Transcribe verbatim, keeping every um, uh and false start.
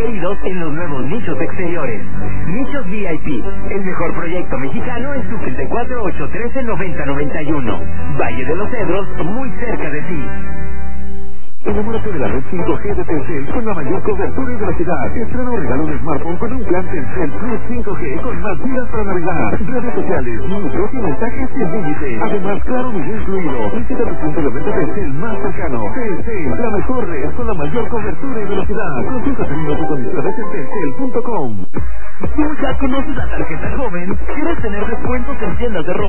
incluidos en los nuevos nichos exteriores. Nichos V I P, el mejor proyecto mexicano en Sucre cuatro ocho trece noventa noventa y uno. Valle de los Cedros, muy cerca de ti. Enamórate de la red cinco G de Telcel con la mayor cobertura y velocidad. Estrena o regalo un smartphone con un plan Telcel Plus cinco G con más vidas para navegar. Redes sociales, minutos y mensajes sin límite. Además, claro, video incluido. Visita tu punto de venta Telcel más cercano. Telcel, la mejor red con la mayor cobertura y velocidad. Consulta términos y condiciones en telcel punto com. ¿Tú ya conoces la tarjeta joven? ¿Quieres tener descuentos en tiendas de ropa?